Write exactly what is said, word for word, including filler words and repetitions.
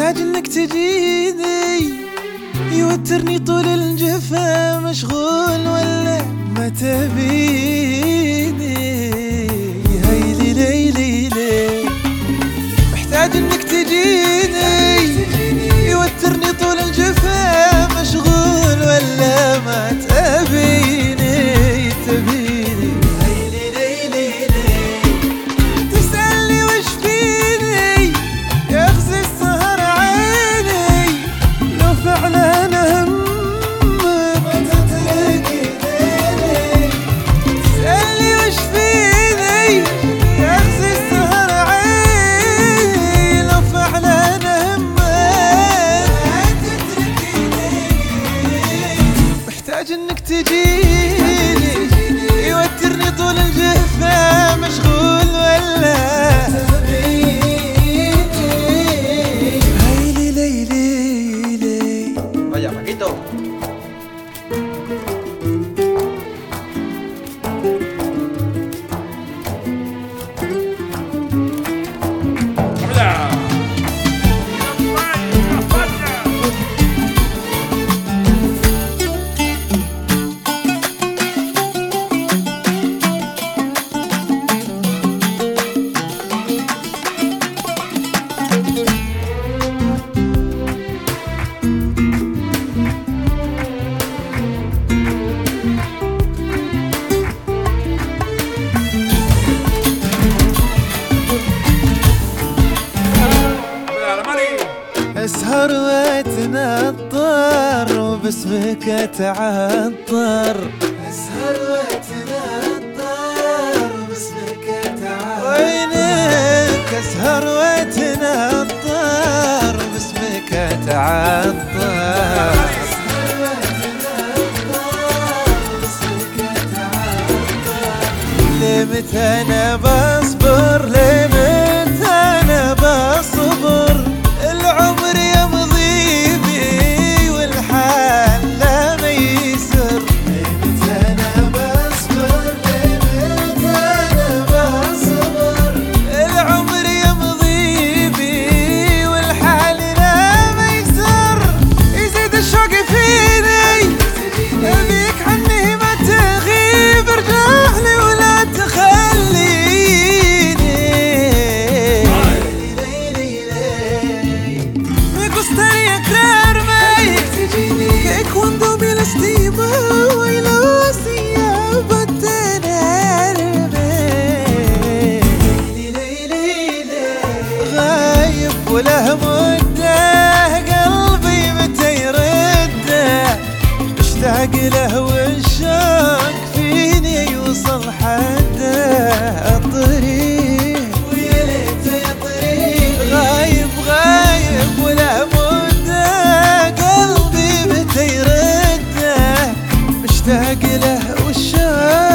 محتاج انك تجيني، يوترني طول الجفا، مشغول ولا ما تبيني؟ هيلي ليلي لي محتاج انك تجيني، يوترني طول الجفا، مشغول ولا ما تبيني؟ تبيني هيلي ليلي لي تسألني وش فيني، يغزي السهر عيني، لو فعلا همك ما تتركيني. تسألني وش فيني، يغزي السهر عيني، لو فعلا همك ما تتركيني. محتاج انك تجيني، يوترني طول الجفا، مشغول ولا هيلي ليلي لي. Vaya, Paquito. اسهر واتنطر وباسمك اتعطر، اسهر واتنطر وباسمك اتعطر، وينك؟ اسهر واتنطر وباسمك اتعطر، اسهر واتنطر وباسمك اتعطر. لمتى انا بصبر، لمتى انا بصبر، العمر يمضي بي والحال لا ميسر. لمتى انا بصبر، لمتى انا بصبر، العمر يمضي بي والحال لا ميسر. يزيد الشوق فيني، ابيك عني ما تغيب، ارجع لي ولا تخليني. Gustaría creerme que cuando vi la estima y lo hacía para tenerme. غايب وله مدة، قلبي متى يرده، اشتاق له والشوق فيني يوصل حده. الطريق ويا ليته يا طريق، غايب غايب وله مدة، قلبي متى يرده، مشتاق له والشوق